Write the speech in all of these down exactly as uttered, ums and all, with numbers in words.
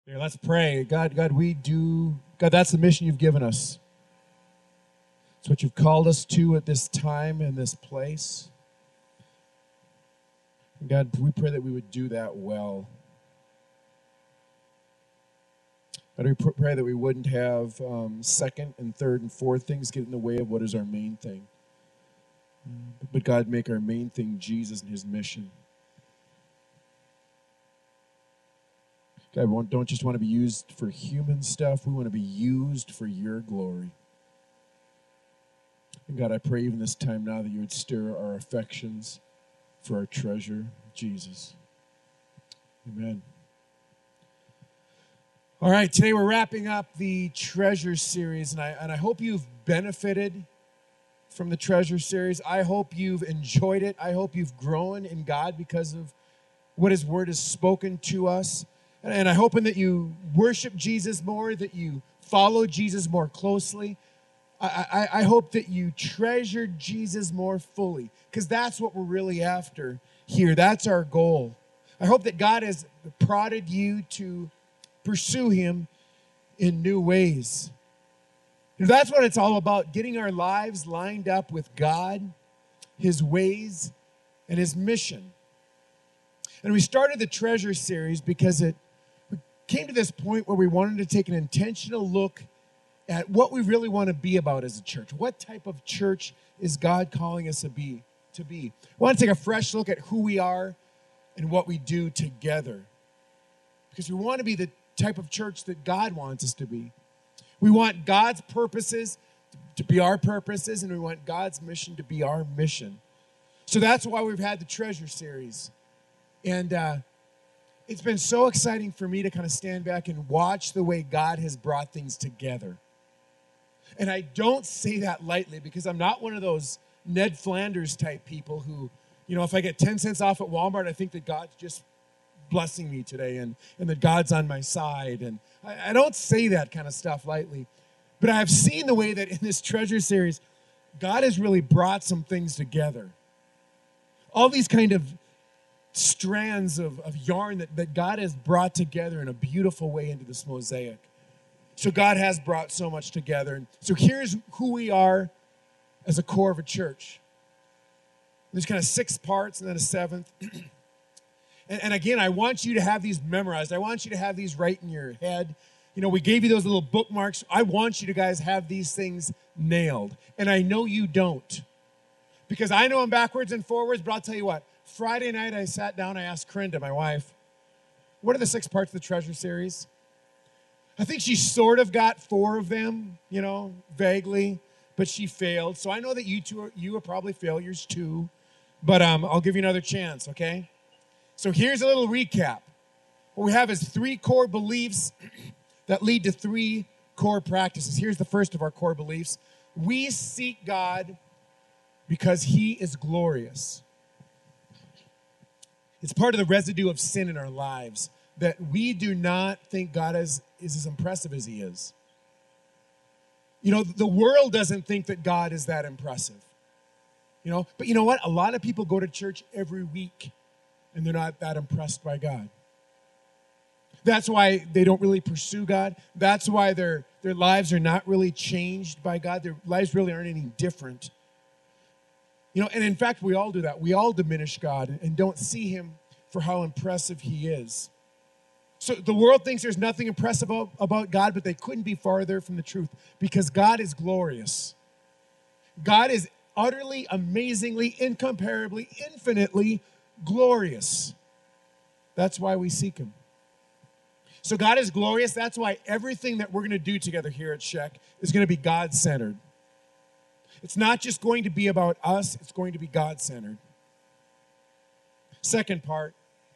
Here, let's pray. God, God, we do, God, that's the mission you've given us. It's what you've called us to at this time and this place. And God, we pray that we would do that well. God, we pr- pray that we wouldn't have um, second and third and fourth things get in the way of what is our main thing. But God, make our main thing Jesus and his mission. God, we don't just want to be used for human stuff. We want to be used for your glory. And God, I pray even this time now that you would stir our affections for our treasure, Jesus. Amen. All right, today we're wrapping up the Treasure series, and I, and I hope you've benefited from the Treasure series. I hope you've enjoyed it. I hope you've grown in God because of what his word has spoken to us. And, and I hope that you worship Jesus more, that you follow Jesus more closely. I, I, I hope that you treasure Jesus more fully, because that's what we're really after here. That's our goal. I hope that God has prodded you to pursue him in new ways. And that's what it's all about, getting our lives lined up with God, his ways, and his mission. And we started the Treasure series because it came to this point where we wanted to take an intentional look at what we really want to be about as a church. What type of church is God calling us to be? To be. We want to take a fresh look at who we are and what we do together, because we want to be the type of church that God wants us to be. We want God's purposes to be our purposes, and we want God's mission to be our mission. So that's why we've had the Treasure series. And uh, it's been so exciting for me to kind of stand back and watch the way God has brought things together. And I don't say that lightly, because I'm not one of those Ned Flanders type people who, you know, if I get ten cents off at Walmart, I think that God's just blessing me today and, and that God's on my side. And I, I don't say that kind of stuff lightly. But I've seen the way that in this Treasure series, God has really brought some things together. All these kind of strands of, of yarn that, that God has brought together in a beautiful way into this mosaic. So God has brought so much together. And so here's who we are as a core of a church. There's kind of six parts and then a seventh. and, and again, I want you to have these memorized. I want you to have these right in your head. You know, we gave you those little bookmarks. I want you to guys have these things nailed. And I know you don't, because I know them backwards and forwards, but I'll tell you what. Friday night, I sat down, I asked Corinda, my wife, what are the six parts of the Treasure series? I think she sort of got four of them, you know, vaguely, but she failed. So I know that you two are, you are probably failures too, but um, I'll give you another chance, okay? So here's a little recap. What we have is three core beliefs that lead to three core practices. Here's the first of our core beliefs. We seek God because he is glorious. It's part of the residue of sin in our lives that we do not think God is, is as impressive as he is. You know, the world doesn't think that God is that impressive. You know, but you know what? A lot of people go to church every week and they're not that impressed by God. That's why they don't really pursue God. That's why their, their lives are not really changed by God. Their lives really aren't any different. You know, and in fact, we all do that. We all diminish God and don't see him for how impressive he is. So the world thinks there's nothing impressive about, about God, but they couldn't be farther from the truth, because God is glorious. God is utterly, amazingly, incomparably, infinitely glorious. That's why we seek him. So God is glorious. That's why everything that we're going to do together here at Sheck is going to be God-centered. It's not just going to be about us, it's going to be God-centered. Second part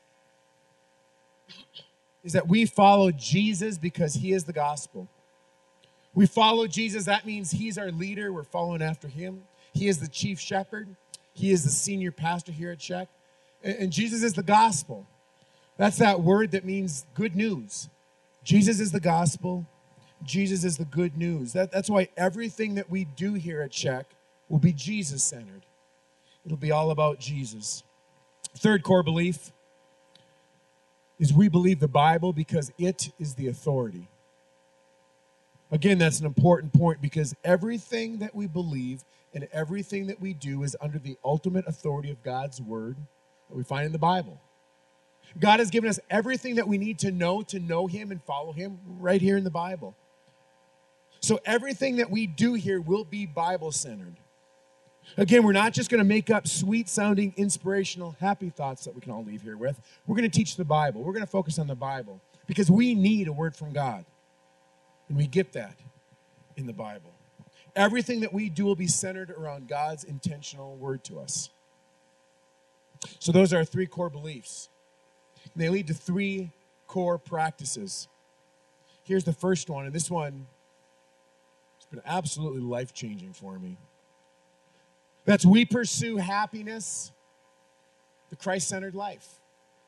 is that we follow Jesus because he is the gospel. We follow Jesus, that means he's our leader, we're following after him. He is the chief shepherd. He is the senior pastor here at Sheck. And, and Jesus is the gospel. That's that word that means good news. Jesus is the gospel. Jesus is the good news. That, that's why everything that we do here at Sheck will be Jesus-centered. It'll be all about Jesus. Third core belief is we believe the Bible because it is the authority. Again, that's an important point because everything that we believe and everything that we do is under the ultimate authority of God's word that we find in the Bible. God has given us everything that we need to know to know him and follow him right here in the Bible. So everything that we do here will be Bible-centered. Again, we're not just going to make up sweet-sounding, inspirational, happy thoughts that we can all leave here with. We're going to teach the Bible. We're going to focus on the Bible because we need a word from God. And we get that in the Bible. Everything that we do will be centered around God's intentional word to us. So those are our three core beliefs. And they lead to three core practices. Here's the first one, and this one has been absolutely life-changing for me. That's we pursue happiness, the Christ-centered life.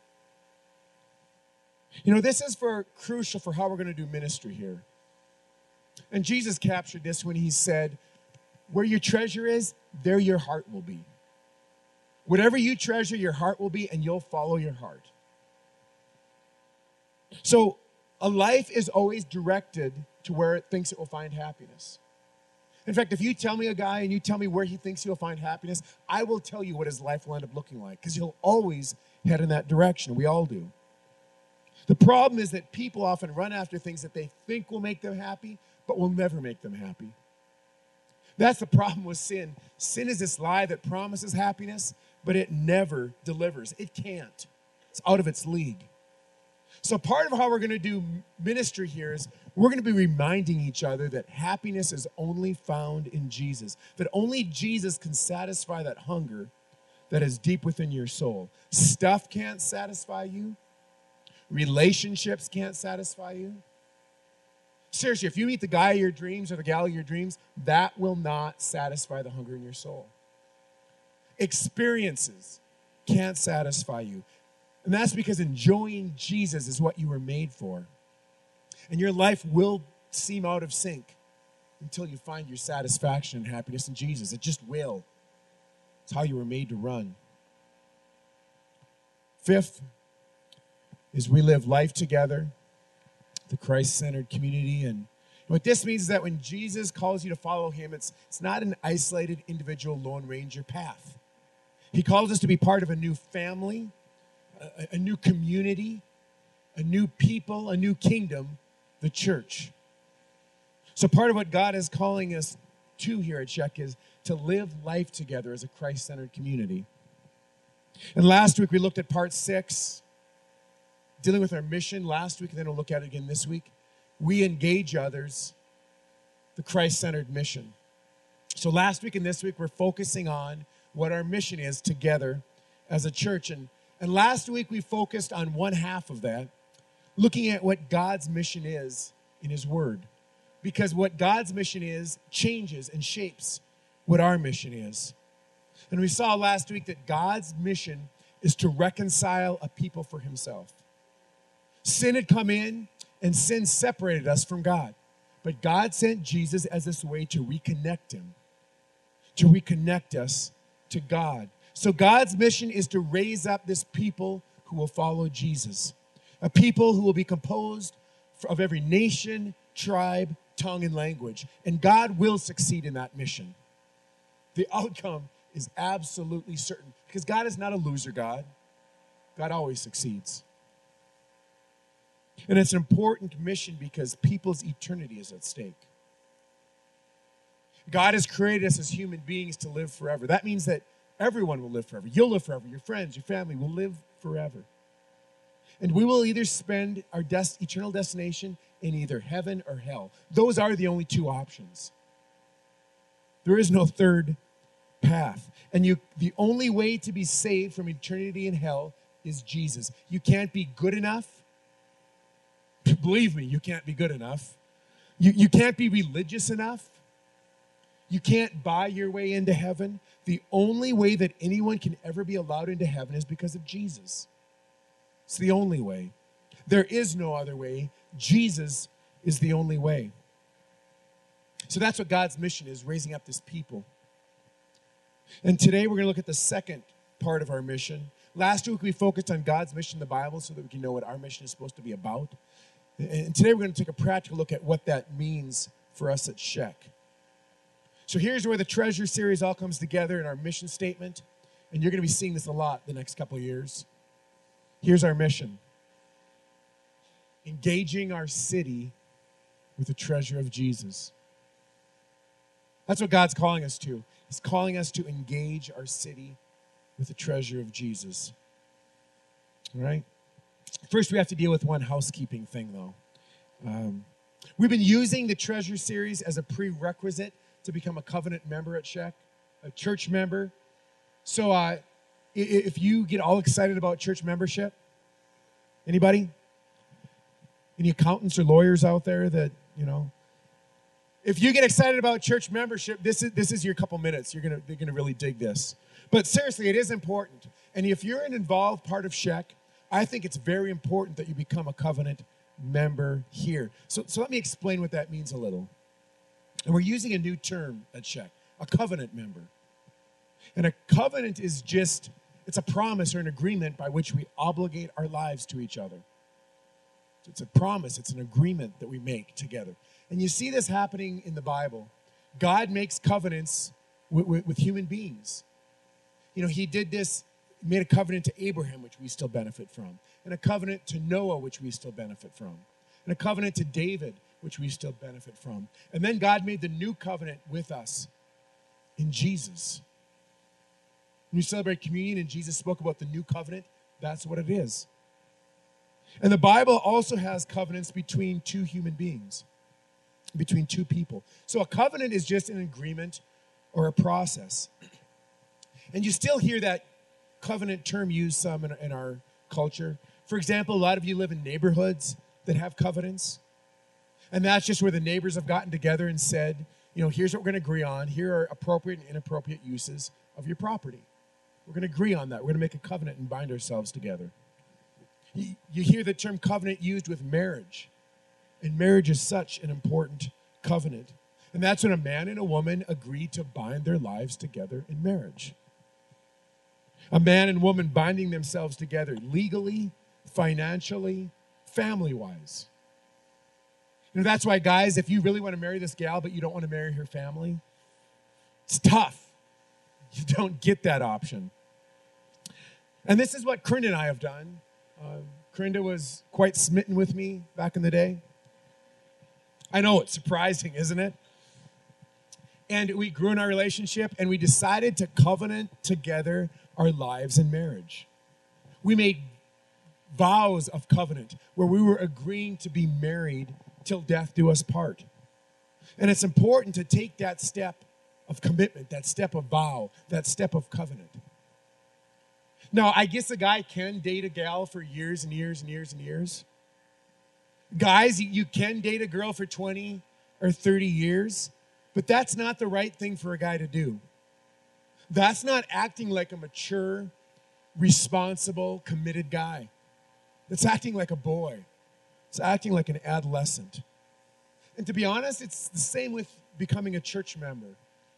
You know, this is for crucial for how we're going to do ministry here. And Jesus captured this when he said, where your treasure is, there your heart will be. Whatever you treasure, your heart will be, and you'll follow your heart. So a life is always directed to where it thinks it will find happiness. In fact, if you tell me a guy and you tell me where he thinks he'll find happiness, I will tell you what his life will end up looking like because he'll always head in that direction. We all do. The problem is that people often run after things that they think will make them happy, but will never make them happy. That's the problem with sin. Sin is this lie that promises happiness, but it never delivers. It can't. It's out of its league. So part of how we're going to do ministry here is we're going to be reminding each other that happiness is only found in Jesus, that only Jesus can satisfy that hunger that is deep within your soul. Stuff can't satisfy you. Relationships can't satisfy you. Seriously, if you meet the guy of your dreams or the gal of your dreams, that will not satisfy the hunger in your soul. Experiences can't satisfy you. And that's because enjoying Jesus is what you were made for. And your life will seem out of sync until you find your satisfaction and happiness in Jesus. It just will. It's how you were made to run. Fifth is we live life together, the Christ-centered community. And what this means is that when Jesus calls you to follow him, it's, it's not an isolated individual Lone Ranger path. He calls us to be part of a new family, a, a new community, a new people, a new kingdom, the church. So part of what God is calling us to here at Czech is to live life together as a Christ-centered community. And last week we looked at part six, dealing with our mission last week, and then we'll look at it again this week. We engage others, the Christ-centered mission. So last week and this week, we're focusing on what our mission is together as a church. And, and last week, we focused on one half of that, looking at what God's mission is in his word. Because what God's mission is changes and shapes what our mission is. And we saw last week that God's mission is to reconcile a people for himself. Sin had come in, and sin separated us from God. But God sent Jesus as this way to reconnect him, to reconnect us to God. So God's mission is to raise up this people who will follow Jesus, a people who will be composed of every nation, tribe, tongue, and language. And God will succeed in that mission. The outcome is absolutely certain because God is not a loser God. God always succeeds. And it's an important mission because people's eternity is at stake. God has created us as human beings to live forever. That means that everyone will live forever. You'll live forever. Your friends, your family will live forever. And we will either spend our des- eternal destination in either heaven or hell. Those are the only two options. There is no third path. And you, the only way to be saved from eternity in hell is Jesus. You can't be good enough. Believe me, you can't be good enough. You, you can't be religious enough. You can't buy your way into heaven. The only way that anyone can ever be allowed into heaven is because of Jesus. It's the only way. There is no other way. Jesus is the only way. So that's what God's mission is, raising up this people. And today we're going to look at the second part of our mission, Last week we focused on God's mission in the Bible so that we can know what our mission is supposed to be about. And today we're going to take a practical look at what that means for us at Shek. So here's where the Treasure series all comes together in our mission statement. And you're going to be seeing this a lot the next couple of years. Here's our mission. Engaging our city with the treasure of Jesus. That's what God's calling us to. He's calling us to engage our city with the treasure of Jesus. All right? First, we have to deal with one housekeeping thing, though. Um, we've been using the Treasure series as a prerequisite to become a covenant member at Shek, a church member. So uh, if you get all excited about church membership, anybody? Any accountants or lawyers out there that, you know? If you get excited about church membership, this is this is your couple minutes. You're gonna you're gonna really dig this. But seriously, it is important. And if you're an involved part of Shek, I think it's very important that you become a covenant member here. So, so let me explain what that means a little. And we're using a new term at Shek, a covenant member. And a covenant is just, it's a promise or an agreement by which we obligate our lives to each other. So it's a promise, it's an agreement that we make together. And you see this happening in the Bible. God makes covenants with, with, with human beings. You know, he did this, made a covenant to Abraham, which we still benefit from, and a covenant to Noah, which we still benefit from, and a covenant to David, which we still benefit from. And then God made the new covenant with us in Jesus. When we celebrate communion and Jesus spoke about the new covenant, that's what it is. And the Bible also has covenants between two human beings, between two people. So a covenant is just an agreement or a process. And you still hear that covenant term used some in, in our culture. For example, a lot of you live in neighborhoods that have covenants. And that's just where the neighbors have gotten together and said, you know, here's what we're going to agree on. Here are appropriate and inappropriate uses of your property. We're going to agree on that. We're going to make a covenant and bind ourselves together. You, you hear the term covenant used with marriage. And marriage is such an important covenant. And that's when a man and a woman agree to bind their lives together in marriage. A man and woman binding themselves together legally, financially, family-wise. You know, that's why, guys, if you really want to marry this gal, but you don't want to marry her family, it's tough. You don't get that option. And this is what Corinda and I have done. Uh, Corinda was quite smitten with me back in the day. I know, it's surprising, isn't it? And we grew in our relationship, and we decided to covenant together our lives in marriage. We made vows of covenant where we were agreeing to be married till death do us part. And it's important to take that step of commitment, that step of vow, that step of covenant. Now, I guess a guy can date a gal for years and years and years and years. Guys, you can date a girl for twenty or thirty years, but that's not the right thing for a guy to do. That's not acting like a mature, responsible, committed guy. That's acting like a boy. It's acting like an adolescent. And to be honest, it's the same with becoming a church member.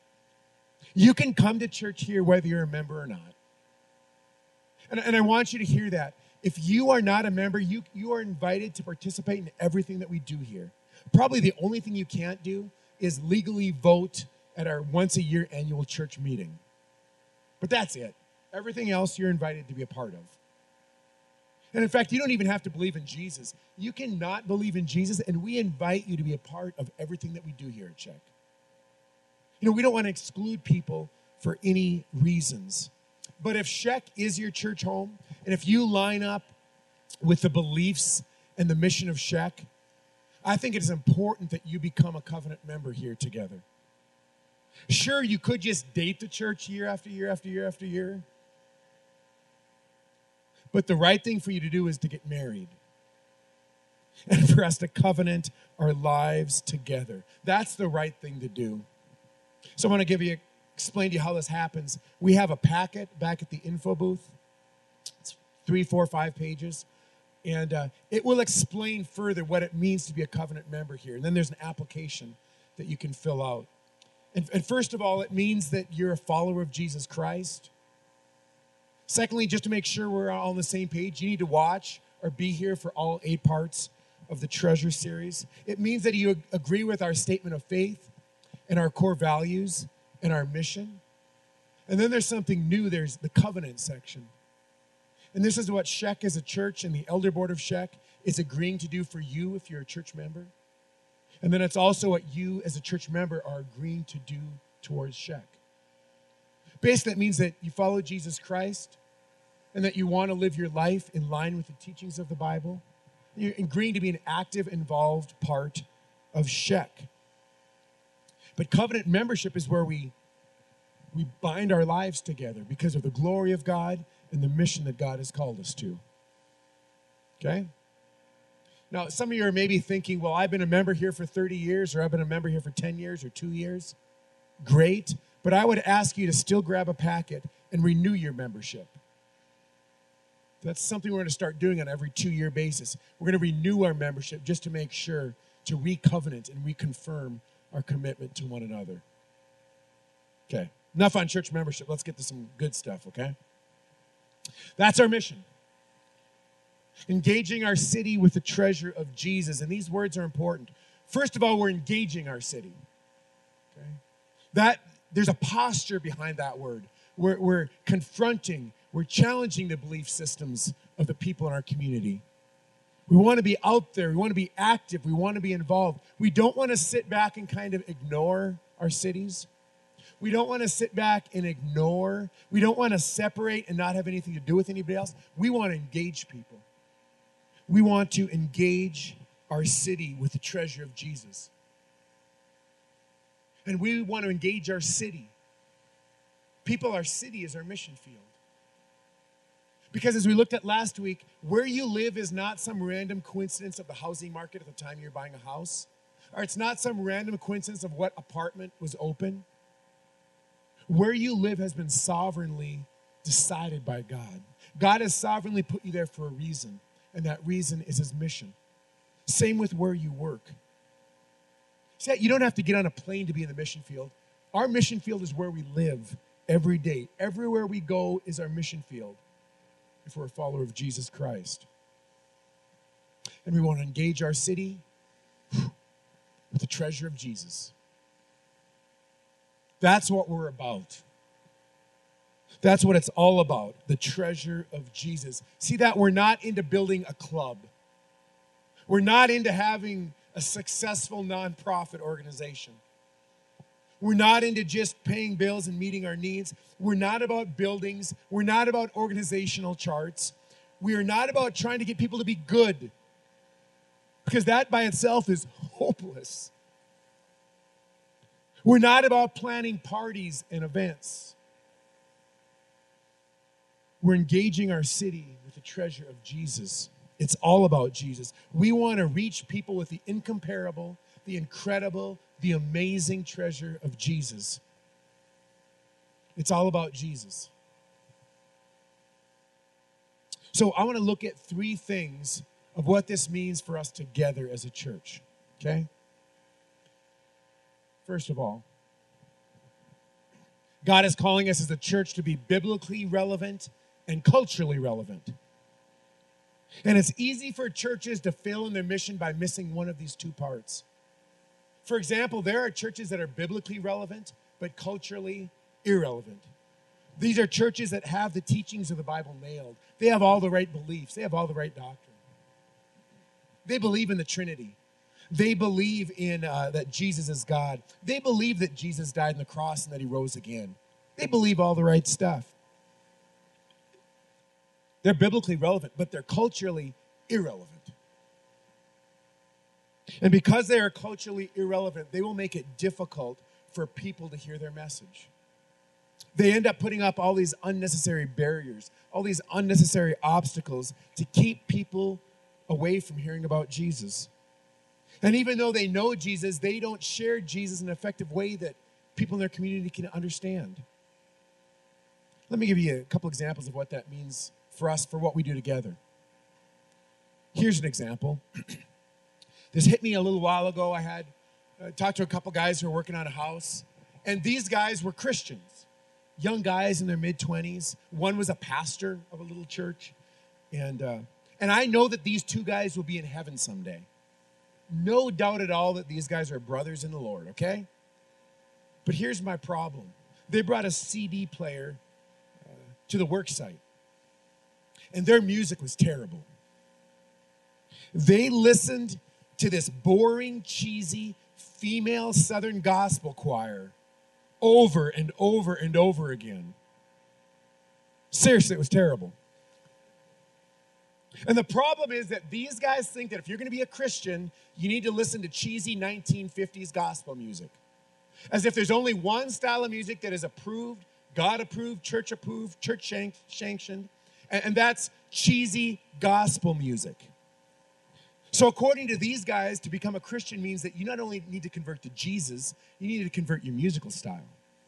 You can come to church here whether you're a member or not. And, and I want you to hear that. If you are not a member, you, you are invited to participate in everything that we do here. Probably the only thing you can't do is legally vote at our once-a-year annual church meeting. But that's it. Everything else you're invited to be a part of. And in fact, you don't even have to believe in Jesus. You cannot believe in Jesus, and we invite you to be a part of everything that we do here at Shek. You know, we don't want to exclude people for any reasons. But if Shek is your church home, and if you line up with the beliefs and the mission of Shek, I think it is important that you become a covenant member here together. Sure, you could just date the church year after year after year after year. But the right thing for you to do is to get married. And for us to covenant our lives together. That's the right thing to do. So I want to give you, explain to you how this happens. We have a packet back at the info booth. It's three, four, five pages. And uh, it will explain further what it means to be a covenant member here. And then there's an application that you can fill out. And, and first of all, it means that you're a follower of Jesus Christ. Secondly, just to make sure we're all on the same page, you need to watch or be here for all eight parts of the Treasure series. It means that you agree with our statement of faith and our core values and our mission. And then there's something new. There's the covenant section. And this is what Shek as a church and the elder board of Shek is agreeing to do for you if you're a church member. And then it's also what you as a church member are agreeing to do towards Shek. Basically, it means that you follow Jesus Christ and that you want to live your life in line with the teachings of the Bible. You're agreeing to be an active, involved part of Shek. But covenant membership is where we, we bind our lives together because of the glory of God and the mission that God has called us to. Okay? Now, some of you are maybe thinking, well, I've been a member here for thirty years, or I've been a member here for ten years or two years. Great. But I would ask you to still grab a packet and renew your membership. That's something we're going to start doing on every two-year basis. We're going to renew our membership just to make sure to re-covenant and reconfirm our commitment to one another. Okay, enough on church membership. Let's get to some good stuff, okay? That's our mission. Engaging our city with the treasure of Jesus. And these words are important. First of all, we're engaging our city. Okay? That, there's a posture behind that word. We're, we're confronting, we're challenging the belief systems of the people in our community. We want to be out there. We want to be active. We want to be involved. We don't want to sit back and kind of ignore our cities. We don't want to sit back and ignore. We don't want to separate and not have anything to do with anybody else. We want to engage people. We want to engage our city with the treasure of Jesus. And we want to engage our city. People, our city is our mission field. Because as we looked at last week, where you live is not some random coincidence of the housing market at the time you're buying a house. Or it's not some random coincidence of what apartment was open. Where you live has been sovereignly decided by God. God has sovereignly put you there for a reason, and that reason is his mission. Same with where you work. See, you don't have to get on a plane to be in the mission field. Our mission field is where we live every day. Everywhere we go is our mission field if we're a follower of Jesus Christ. And we want to engage our city with the treasure of Jesus. That's what we're about. That's what it's all about, the treasure of Jesus. See that? We're not into building a club. We're not into having a successful nonprofit organization. We're not into just paying bills and meeting our needs. We're not about buildings. We're not about organizational charts. We are not about trying to get people to be good, because that by itself is hopeless. We're not about planning parties and events. We're engaging our city with the treasure of Jesus. It's all about Jesus. We want to reach people with the incomparable, the incredible, the amazing treasure of Jesus. It's all about Jesus. So I want to look at three things of what this means for us together as a church, okay? First of all, God is calling us as a church to be biblically relevant and culturally relevant. And it's easy for churches to fail in their mission by missing one of these two parts. For example, there are churches that are biblically relevant, but culturally irrelevant. These are churches that have the teachings of the Bible nailed. They have all the right beliefs. They have all the right doctrine. They believe in the Trinity. They believe in uh, that Jesus is God. They believe that Jesus died on the cross and that he rose again. They believe all the right stuff. They're biblically relevant, but they're culturally irrelevant. And because they are culturally irrelevant, they will make it difficult for people to hear their message. They end up putting up all these unnecessary barriers, all these unnecessary obstacles to keep people away from hearing about Jesus. And even though they know Jesus, they don't share Jesus in an effective way that people in their community can understand. Let me give you a couple examples of what that means for us, for what we do together. Here's an example. This hit me a little while ago. I had uh, talked to a couple guys who were working on a house, and these guys were Christians. young guys in their mid-twenties. One was a pastor of a little church. And, uh, and I know that these two guys will be in heaven someday. No doubt at all that these guys are brothers in the Lord, okay? But here's my problem. They brought a C D player uh, to the work site, and their music was terrible. They listened to this boring, cheesy, female Southern gospel choir over and over and over again. Seriously, it was terrible. And the problem is that these guys think that if you're going to be a Christian, you need to listen to cheesy nineteen fifties gospel music. As if there's only one style of music that is approved, God approved, church approved, church sanctioned, and that's cheesy gospel music. So according to these guys, to become a Christian means that you not only need to convert to Jesus, you need to convert your musical style.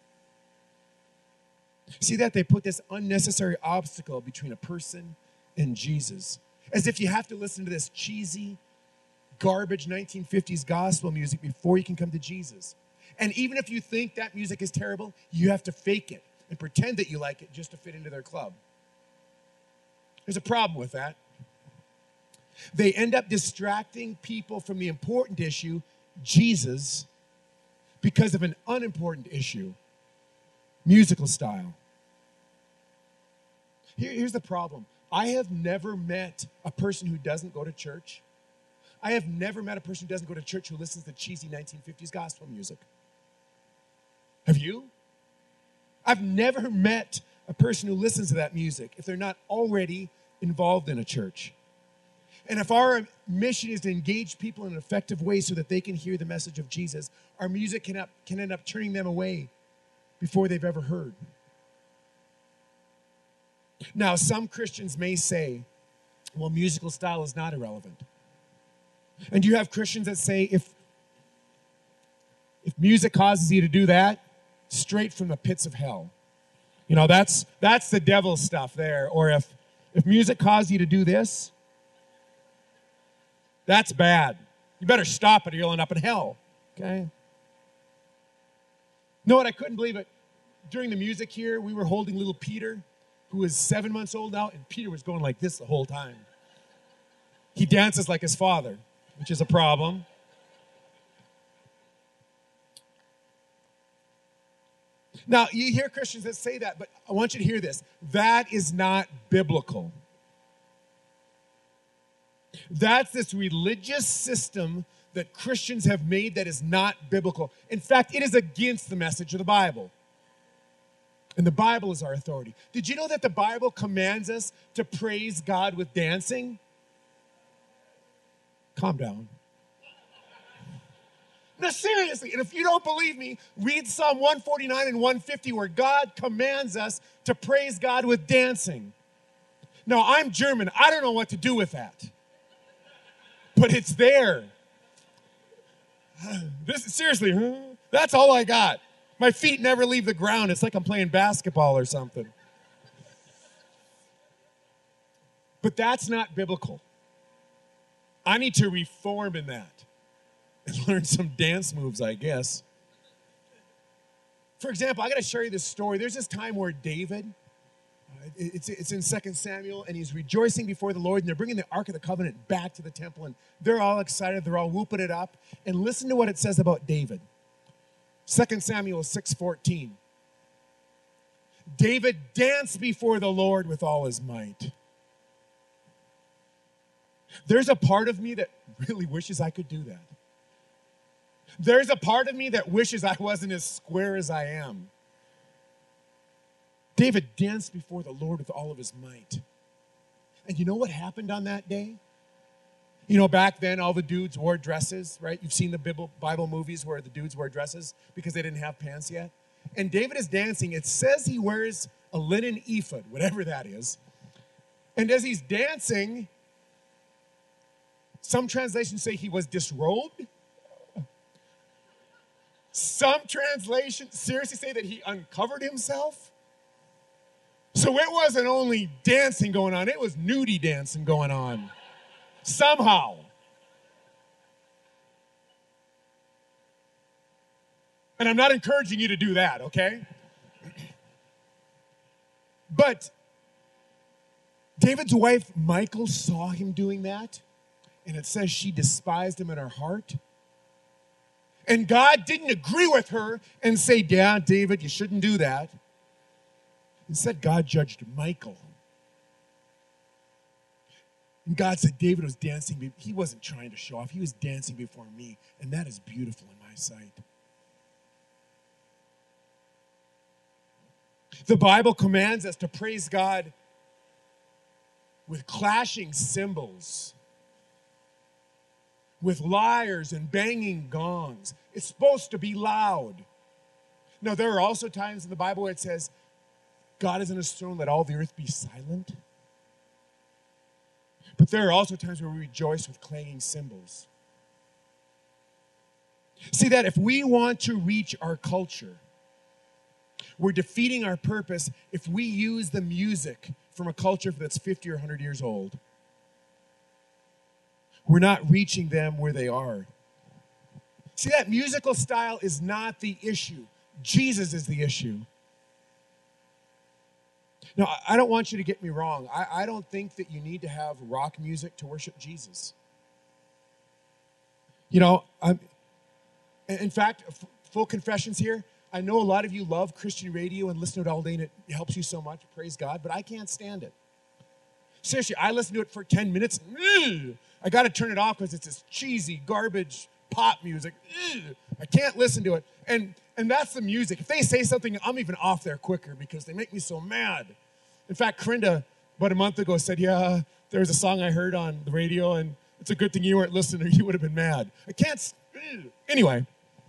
See that? They put this unnecessary obstacle between a person and Jesus. As if you have to listen to this cheesy, garbage nineteen fifties gospel music before you can come to Jesus. And even if you think that music is terrible, you have to fake it and pretend that you like it just to fit into their club. There's a problem with that. They end up distracting people from the important issue, Jesus, because of an unimportant issue, musical style. Here, here's the problem. I have never met a person who doesn't go to church. I have never met a person who doesn't go to church who listens to cheesy nineteen fifties gospel music. Have you? I've never met a person who listens to that music if they're not already involved in a church. And if our mission is to engage people in an effective way so that they can hear the message of Jesus, our music can, up, can end up turning them away before they've ever heard. Now, some Christians may say, well, musical style is not irrelevant. And you have Christians that say, if, if music causes you to do that, straight from the pits of hell. You know, that's that's the devil stuff there. Or if, if music causes you to do this, that's bad. You better stop it or you'll end up in hell. Okay? You know what? I couldn't believe it. During the music here, we were holding little Peter, who was seven months old now, and Peter was going like this the whole time. He dances like his father, which is a problem. Now, you hear Christians that say that, but I want you to hear this. That is not biblical. That's this religious system that Christians have made that is not biblical. In fact, it is against the message of the Bible. And the Bible is our authority. Did you know that the Bible commands us to praise God with dancing? Calm down. No, seriously, and if you don't believe me, read Psalm one forty-nine and one fifty where God commands us to praise God with dancing. Now, I'm German. I don't know what to do with that. But it's there. This seriously, huh? That's all I got. My feet never leave the ground. It's like I'm playing basketball or something. But that's not biblical. I need to reform in that and learn some dance moves, I guess. For example, I got to share you this story. There's this time where David, uh, it's, it's in Second Samuel, and he's rejoicing before the Lord, and they're bringing the Ark of the Covenant back to the temple, and they're all excited. They're all whooping it up. And listen to what it says about David. Second Samuel six fourteen. David danced before the Lord with all his might. There's a part of me that really wishes I could do that. There's a part of me that wishes I wasn't as square as I am. David danced before the Lord with all of his might. And you know what happened on that day? You know, back then, all the dudes wore dresses, right? You've seen the Bible movies where the dudes wear dresses because they didn't have pants yet. And David is dancing. It says he wears a linen ephod, whatever that is. And as he's dancing, some translations say he was disrobed. Some translations seriously say that he uncovered himself. So it wasn't only dancing going on, it was nudie dancing going on. Somehow. And I'm not encouraging you to do that, okay? But David's wife, Michal, saw him doing that, and it says she despised him in her heart. And God didn't agree with her and say, yeah, David, you shouldn't do that. Instead, God judged Michal. And God said David was dancing. He wasn't trying to show off. He was dancing before me, and that is beautiful in my sight. The Bible commands us to praise God with clashing cymbals, with lyres and banging gongs. It's supposed to be loud. Now, there are also times in the Bible where it says, God is on his throne, let all the earth be silent. But there are also times where we rejoice with clanging cymbals. See that if we want to reach our culture, we're defeating our purpose if we use the music from a culture that's fifty or one hundred years old. We're not reaching them where they are. See, that musical style is not the issue. Jesus is the issue. Now, I don't want you to get me wrong. I, I don't think that you need to have rock music to worship Jesus. You know, I'm, in fact, f- full confessions here, I know a lot of you love Christian radio and listen to it all day and it helps you so much, praise God, but I can't stand it. Seriously, I listen to it for ten minutes. And, I got to turn it off because it's this cheesy, garbage pop music. Ugh, I can't listen to it. And, and that's the music. If they say something, I'm even off there quicker because they make me so mad. In fact, Corinda, about a month ago, said, yeah, there was a song I heard on the radio, and it's a good thing you weren't listening or you would have been mad. I can't. Ugh. Anyway,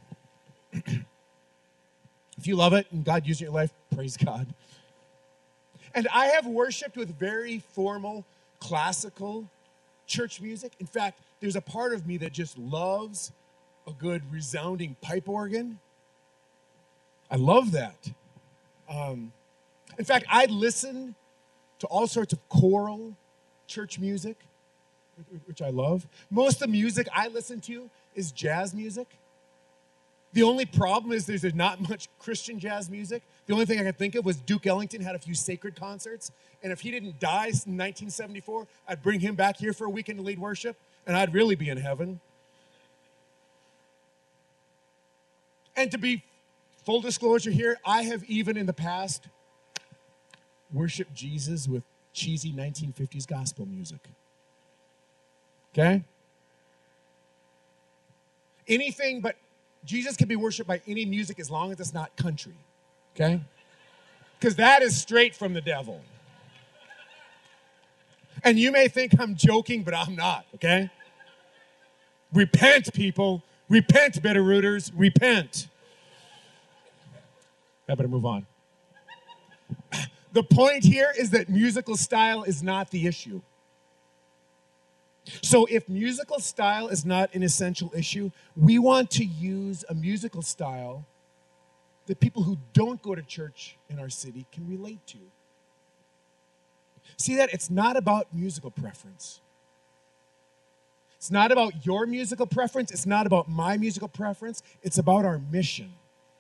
if you love it and God used it in your life, praise God. And I have worshiped with very formal, classical church music. In fact, there's a part of me that just loves a good resounding pipe organ. I love that. Um, in fact, I listen to all sorts of choral church music, which I love. Most of the music I listen to is jazz music. The only problem is there's not much Christian jazz music. The only thing I could think of was Duke Ellington had a few sacred concerts. And if he didn't die in nineteen seventy-four, I'd bring him back here for a weekend to lead worship, and I'd really be in heaven. And to be full disclosure here, I have even in the past worshiped Jesus with cheesy nineteen fifties gospel music. Okay? Anything but Jesus can be worshiped by any music as long as it's not country, okay? Because that is straight from the devil. And you may think I'm joking, but I'm not, okay? Repent, people. Repent, Bitterrooters. Repent. I better move on. The point here is that musical style is not the issue. So if musical style is not an essential issue, we want to use a musical style that people who don't go to church in our city can relate to. See that? It's not about musical preference. It's not about your musical preference. It's not about my musical preference. It's about our mission.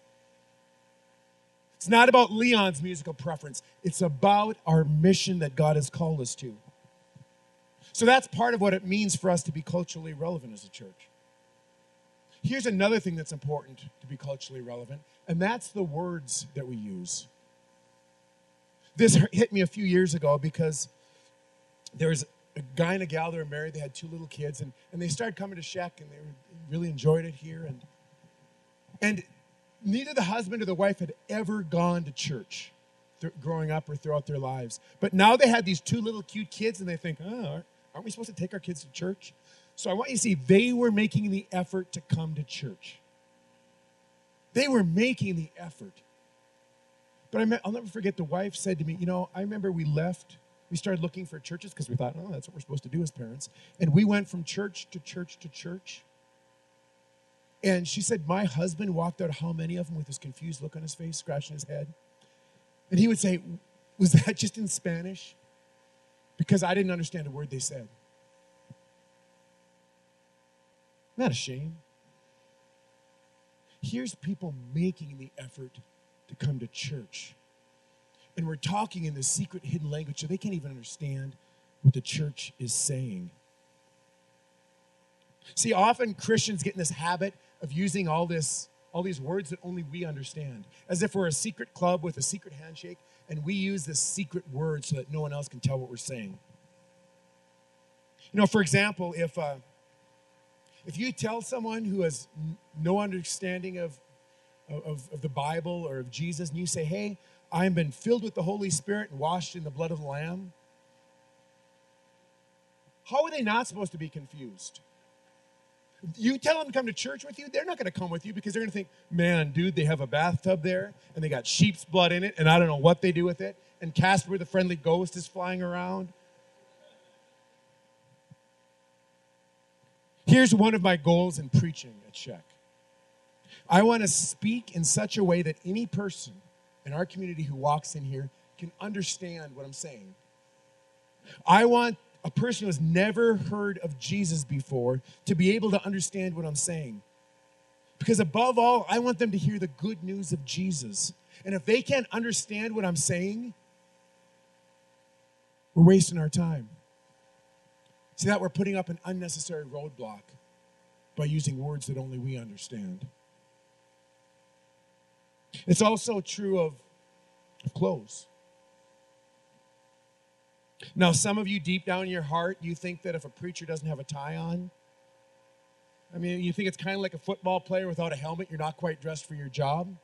It's not about Leon's musical preference. It's about our mission that God has called us to. So that's part of what it means for us to be culturally relevant as a church. Here's another thing that's important to be culturally relevant, and that's the words that we use. This hit me a few years ago because there was a guy and a gal that were married. They had two little kids, and, and they started coming to Sheck, and they were, really enjoyed it here. And, and neither the husband or the wife had ever gone to church th- growing up or throughout their lives. But now they had these two little cute kids, and they think, oh, aren't we supposed to take our kids to church? So I want you to see, they were making the effort to come to church. They were making the effort. But I met, I'll never forget, the wife said to me, you know, I remember we left, we started looking for churches because we thought, oh, that's what we're supposed to do as parents. And we went from church to church to church. And she said, my husband walked out how many of them with this confused look on his face, scratching his head. And he would say, was that just in Spanish? Because I didn't understand a word they said. Not a shame. Here's people making the effort to come to church. And we're talking in this secret hidden language so they can't even understand what the church is saying. See, often Christians get in this habit of using all this, all these words that only we understand, as if we're a secret club with a secret handshake, and we use this secret word so that no one else can tell what we're saying. You know, for example, if uh, if you tell someone who has n- no understanding of, of, of the Bible or of Jesus, and you say, hey, I've been filled with the Holy Spirit and washed in the blood of the Lamb, how are they not supposed to be confused? You tell them to come to church with you, they're not going to come with you because they're going to think, man, dude, they have a bathtub there, and they got sheep's blood in it, and I don't know what they do with it, and Casper the Friendly Ghost is flying around. Here's one of my goals in preaching at Czech. I want to speak in such a way that any person in our community who walks in here can understand what I'm saying. I want a person who has never heard of Jesus before to be able to understand what I'm saying. Because above all, I want them to hear the good news of Jesus. And if they can't understand what I'm saying, we're wasting our time. See that we're putting up an unnecessary roadblock by using words that only we understand. It's also true of, of clothes. Now, some of you deep down in your heart, you think that if a preacher doesn't have a tie on, I mean, you think it's kind of like a football player without a helmet, you're not quite dressed for your job.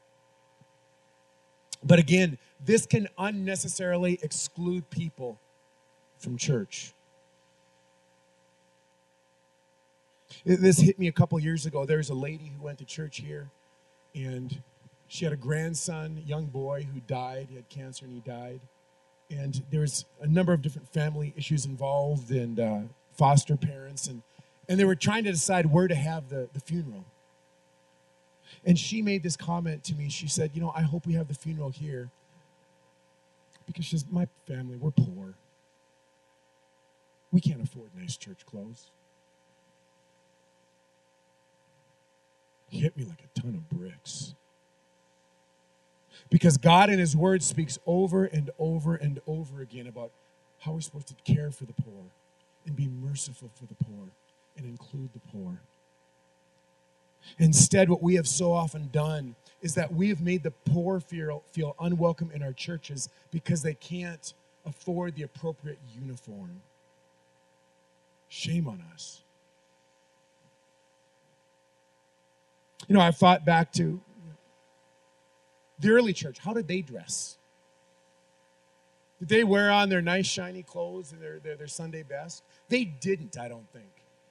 But again, this can unnecessarily exclude people from church. This hit me a couple years ago. There was a lady who went to church here, and she had a grandson, a young boy, who died. He had cancer, and he died. And there was a number of different family issues involved, and uh, foster parents, and, and they were trying to decide where to have the, the funeral. And she made this comment to me. She said, you know, I hope we have the funeral here because she says, my family, we're poor. We can't afford nice church clothes. It hit me like a ton of bricks. Because God in his word speaks over and over and over again about how we're supposed to care for the poor and be merciful for the poor and include the poor. Instead, what we have so often done is that we have made the poor feel, feel unwelcome in our churches because they can't afford the appropriate uniform. Shame on us. You know, I've thought back to the early church. How did they dress? Did they wear on their nice, shiny clothes and their, their, their Sunday best? They didn't, I don't think.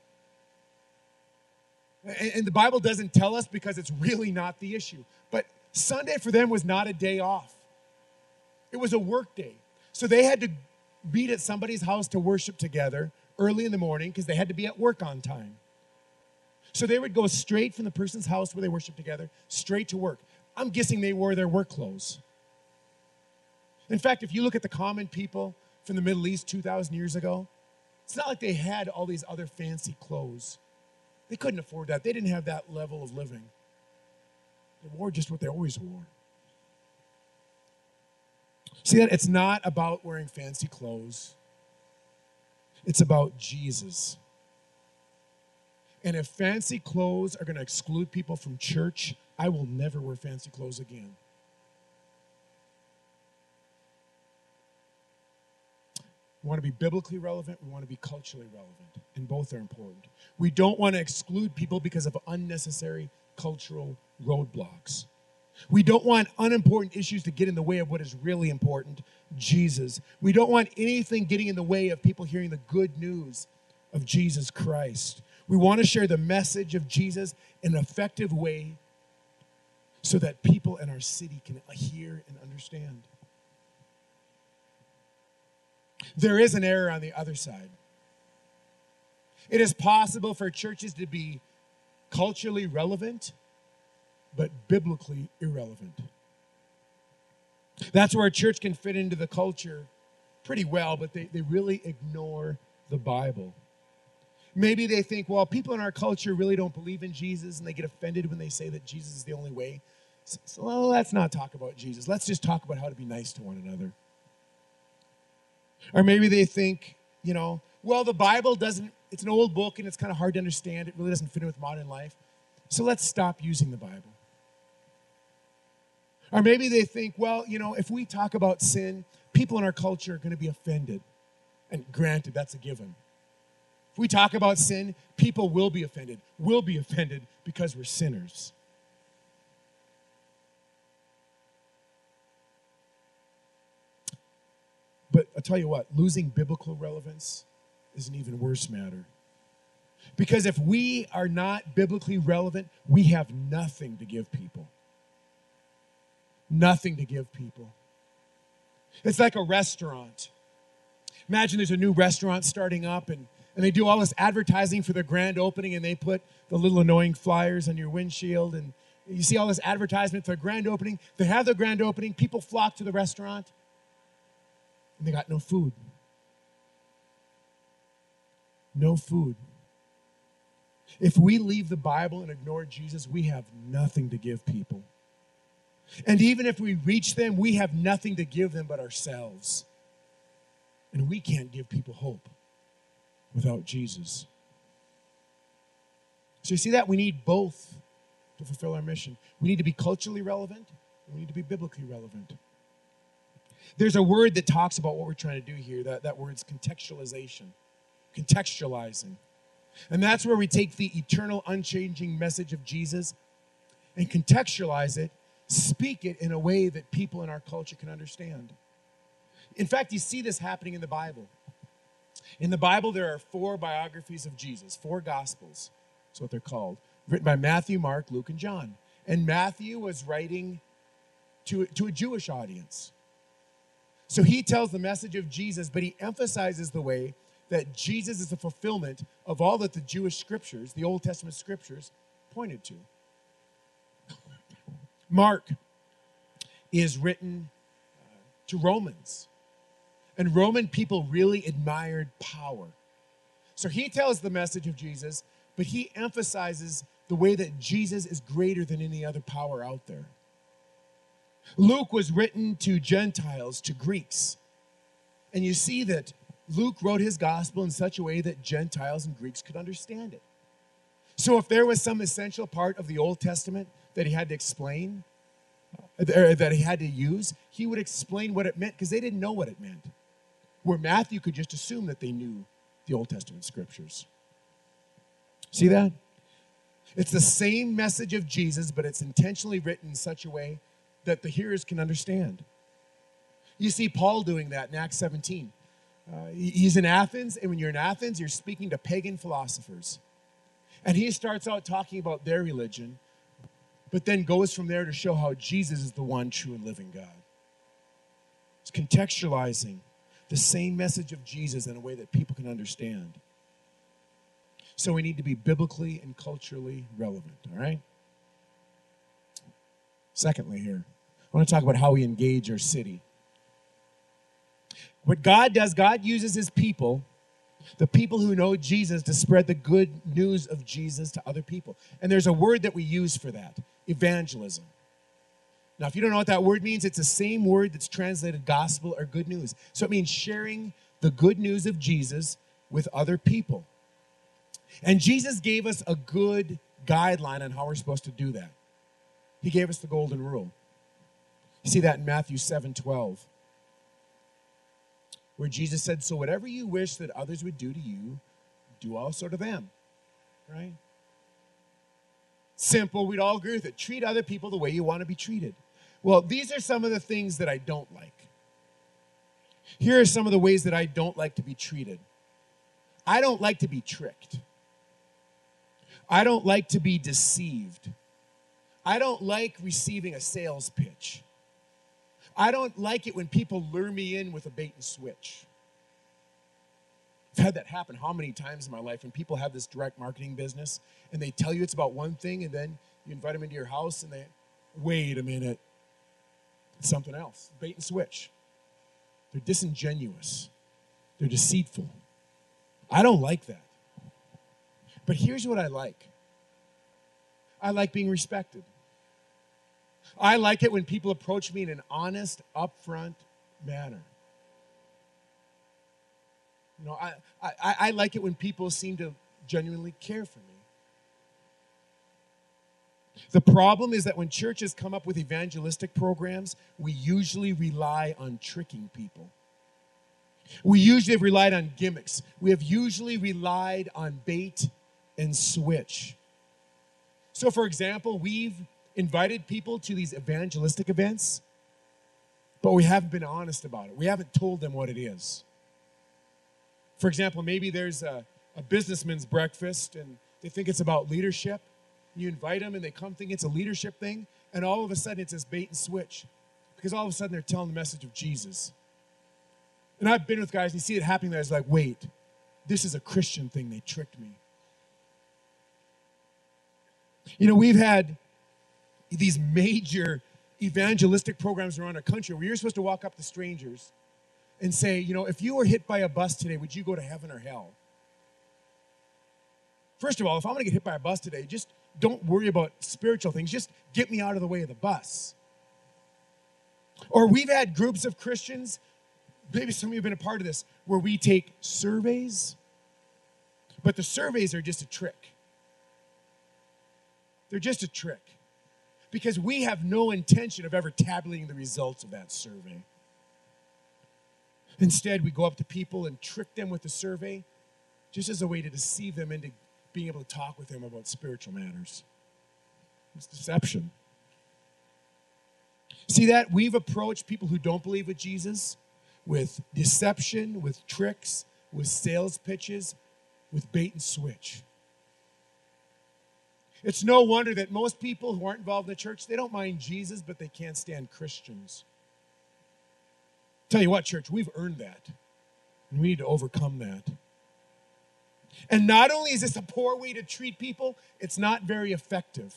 And, and the Bible doesn't tell us because it's really not the issue. But Sunday for them was not a day off. It was a work day. So they had to meet at somebody's house to worship together early in the morning because they had to be at work on time. So they would go straight from the person's house where they worship together, straight to work. I'm guessing they wore their work clothes. In fact, if you look at the common people from the Middle East two thousand years ago, it's not like they had all these other fancy clothes. They couldn't afford that. They didn't have that level of living. They wore just what they always wore. See that? It's not about wearing fancy clothes. It's about Jesus. And if fancy clothes are going to exclude people from church, I will never wear fancy clothes again. We want to be biblically relevant. We want to be culturally relevant. And both are important. We don't want to exclude people because of unnecessary cultural roadblocks. We don't want unimportant issues to get in the way of what is really important, Jesus. We don't want anything getting in the way of people hearing the good news of Jesus Christ. We want to share the message of Jesus in an effective way so that people in our city can hear and understand. There is an error on the other side. It is possible for churches to be culturally relevant, but biblically irrelevant. That's where a church can fit into the culture pretty well, but they, they really ignore the Bible. Maybe they think, well, people in our culture really don't believe in Jesus, and they get offended when they say that Jesus is the only way. So, so well, let's not talk about Jesus. Let's just talk about how to be nice to one another. Or maybe they think, you know, well, the Bible doesn't, it's an old book and it's kind of hard to understand. It really doesn't fit in with modern life. So let's stop using the Bible. Or maybe they think, well, you know, if we talk about sin, people in our culture are going to be offended. And granted, that's a given. If we talk about sin, people will be offended, will be offended because we're sinners. But I'll tell you what, losing biblical relevance is an even worse matter. Because if we are not biblically relevant, we have nothing to give people. Nothing to give people. It's like a restaurant. Imagine there's a new restaurant starting up and, and they do all this advertising for their grand opening and they put the little annoying flyers on your windshield and you see all this advertisement for their grand opening. They have their grand opening. People flock to the restaurant and they got no food. No food. If we leave the Bible and ignore Jesus, we have nothing to give people. And even if we reach them, we have nothing to give them but ourselves. And we can't give people hope without Jesus. So you see that? We need both to fulfill our mission. We need to be culturally relevant, and we need to be biblically relevant. There's a word that talks about what we're trying to do here. That, that word's contextualization. Contextualizing. And that's where we take the eternal, unchanging message of Jesus and contextualize it, speak it in a way that people in our culture can understand. In fact, you see this happening in the Bible. In the Bible, there are four biographies of Jesus, four Gospels. That's what they're called. Written by Matthew, Mark, Luke, and John. And Matthew was writing to, to a Jewish audience. So he tells the message of Jesus, but he emphasizes the way that Jesus is the fulfillment of all that the Jewish scriptures, the Old Testament scriptures, pointed to. Mark is written uh, to Romans. And Roman people really admired power. So he tells the message of Jesus, but he emphasizes the way that Jesus is greater than any other power out there. Luke was written to Gentiles, to Greeks. And you see that Luke wrote his gospel in such a way that Gentiles and Greeks could understand it. So if there was some essential part of the Old Testament that he had to explain, or that he had to use, he would explain what it meant because they didn't know what it meant. Where Matthew could just assume that they knew the Old Testament scriptures. See that? It's the same message of Jesus, but it's intentionally written in such a way that the hearers can understand. You see Paul doing that in Acts seventeen. Uh, he's in Athens, and when you're in Athens, you're speaking to pagan philosophers. And he starts out talking about their religion, but then goes from there to show how Jesus is the one true and living God. It's contextualizing the same message of Jesus in a way that people can understand. So we need to be biblically and culturally relevant, all right? Secondly here, I want to talk about how we engage our city. What God does, God uses his people, the people who know Jesus, to spread the good news of Jesus to other people. And there's a word that we use for that, evangelism. Now, if you don't know what that word means, it's the same word that's translated gospel or good news. So it means sharing the good news of Jesus with other people. And Jesus gave us a good guideline on how we're supposed to do that. He gave us the golden rule. You see that in Matthew seven twelve. Where Jesus said, so whatever you wish that others would do to you, do also to them, right? Simple, we'd all agree with it. Treat other people the way you want to be treated. Well, these are some of the things that I don't like. Here are some of the ways that I don't like to be treated. I don't like to be tricked. I don't like to be deceived. I don't like receiving a sales pitch. I don't like it when people lure me in with a bait and switch. I've had that happen how many times in my life when people have this direct marketing business and they tell you it's about one thing and then you invite them into your house and they, wait a minute, it's something else. Bait and switch. They're disingenuous. They're deceitful. I don't like that. But here's what I like. I like being respected. I like it when people approach me in an honest, upfront manner. You know, I, I, I like it when people seem to genuinely care for me. The problem is that when churches come up with evangelistic programs, we usually rely on tricking people. We usually have relied on gimmicks. We have usually relied on bait and switch. So, for example, we've invited people to these evangelistic events, but we haven't been honest about it. We haven't told them what it is. For example, maybe there's a, a businessman's breakfast and they think it's about leadership. You invite them and they come thinking it's a leadership thing, and all of a sudden it's this bait and switch because all of a sudden they're telling the message of Jesus. And I've been with guys and you see it happening there. It's like, wait, this is a Christian thing. They tricked me. You know, we've had these major evangelistic programs around our country where you're supposed to walk up to strangers and say, you know, if you were hit by a bus today, would you go to heaven or hell? First of all, if I'm going to get hit by a bus today, just don't worry about spiritual things. Just get me out of the way of the bus. Or we've had groups of Christians, maybe some of you have been a part of this, where we take surveys, but the surveys are just a trick. They're just a trick because we have no intention of ever tabulating the results of that survey. Instead, we go up to people and trick them with the survey just as a way to deceive them into being able to talk with them about spiritual matters. It's deception. See that? We've approached people who don't believe with Jesus with deception, with tricks, with sales pitches, with bait and switch. It's no wonder that most people who aren't involved in the church, they don't mind Jesus, but they can't stand Christians. Tell you what, church, we've earned that. And we need to overcome that. And not only is this a poor way to treat people, it's not very effective.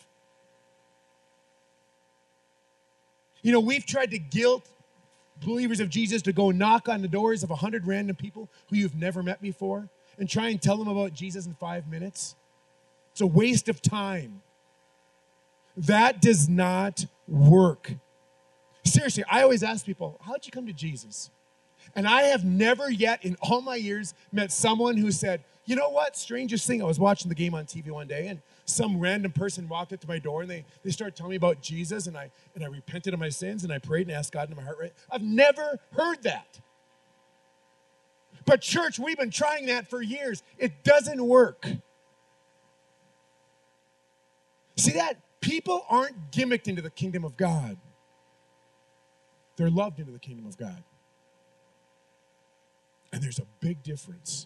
You know, we've tried to guilt believers of Jesus to go knock on the doors of a hundred random people who you've never met before and try and tell them about Jesus in five minutes. It's a waste of time. That does not work. Seriously, I always ask people, how'd you come to Jesus? And I have never yet in all my years met someone who said, you know what, strangest thing, I was watching the game on T V one day and some random person walked up to my door and they, they started telling me about Jesus and I and I repented of my sins and I prayed and asked God into my heart. Right? I've never heard that. But church, we've been trying that for years. It doesn't work. See that? People aren't gimmicked into the kingdom of God. They're loved into the kingdom of God. And there's a big difference.